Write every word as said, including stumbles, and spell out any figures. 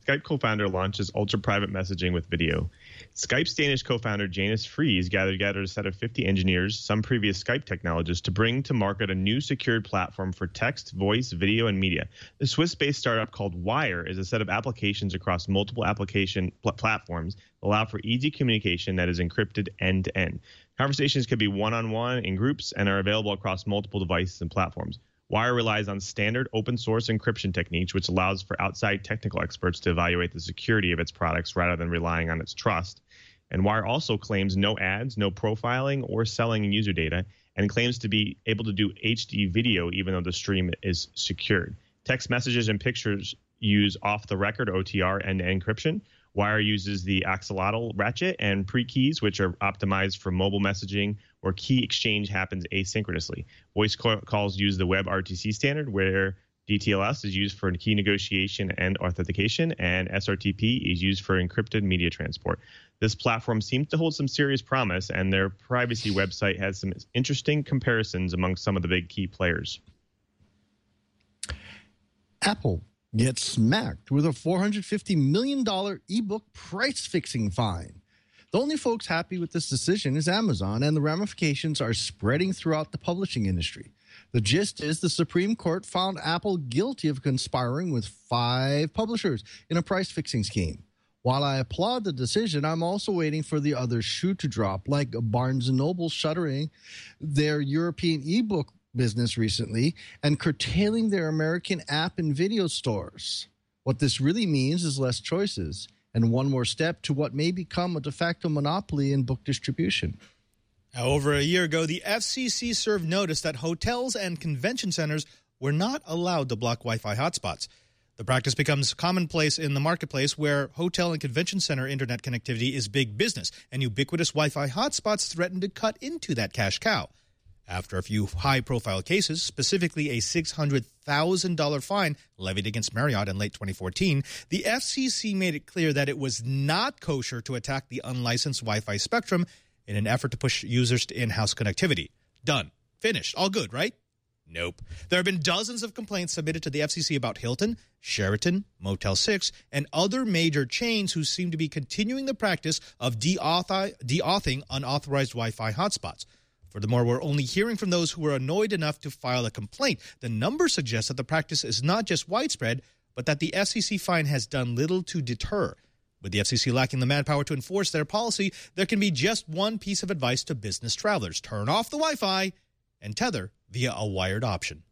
Skype co-founder launches ultra-private messaging with video. Skype's Danish co-founder Janus Friis gathered, gathered a set of fifty engineers, some previous Skype technologists, to bring to market a new secured platform for text, voice, video, and media. The Swiss-based startup called Wire is a set of applications across multiple application pl- platforms that allow for easy communication that is encrypted end-to-end. Conversations could be one-on-one in groups and are available across multiple devices and platforms. Wire relies on standard open-source encryption techniques, which allows for outside technical experts to evaluate the security of its products rather than relying on its trust. And Wire also claims no ads, no profiling, or selling user data, and claims to be able to do H D video even though the stream is secured. Text messages and pictures use off-the-record O T R end-to-end encryption. Wire uses the axolotl ratchet and pre-keys, which are optimized for mobile messaging where key exchange happens asynchronously. Voice call- calls use the WebRTC standard, where D T L S is used for key negotiation and authentication, and S R T P is used for encrypted media transport. This platform seems to hold some serious promise, and their privacy website has some interesting comparisons among some of the big key players. Apple gets smacked with a four hundred fifty million dollars ebook price-fixing fine. The only folks happy with this decision is Amazon, and the ramifications are spreading throughout the publishing industry. The gist is the Supreme Court found Apple guilty of conspiring with five publishers in a price-fixing scheme. While I applaud the decision, I'm also waiting for the other shoe to drop, like Barnes and Noble shuttering their European ebook business recently and curtailing their American app and video stores. What this really means is less choices and one more step to what may become a de facto monopoly in book distribution. Now, over a year ago, the F C C served notice that hotels and convention centers were not allowed to block Wi-Fi hotspots. The practice becomes commonplace in the marketplace where hotel and convention center internet connectivity is big business, and ubiquitous Wi-Fi hotspots threaten to cut into that cash cow. After a few high-profile cases, specifically a six hundred thousand dollars fine levied against Marriott in late twenty fourteen, the F C C made it clear that it was not kosher to attack the unlicensed Wi-Fi spectrum in an effort to push users to in-house connectivity. Done. Finished. All good, right? Nope. There have been dozens of complaints submitted to the F C C about Hilton, Sheraton, Motel six, and other major chains who seem to be continuing the practice of de-authing unauthorized Wi-Fi hotspots. Furthermore, we're only hearing from those who were annoyed enough to file a complaint. The numbers suggest that the practice is not just widespread, but that the F C C fine has done little to deter. With the F C C lacking the manpower to enforce their policy, there can be just one piece of advice to business travelers. Turn off the Wi-Fi and tether via a wired option.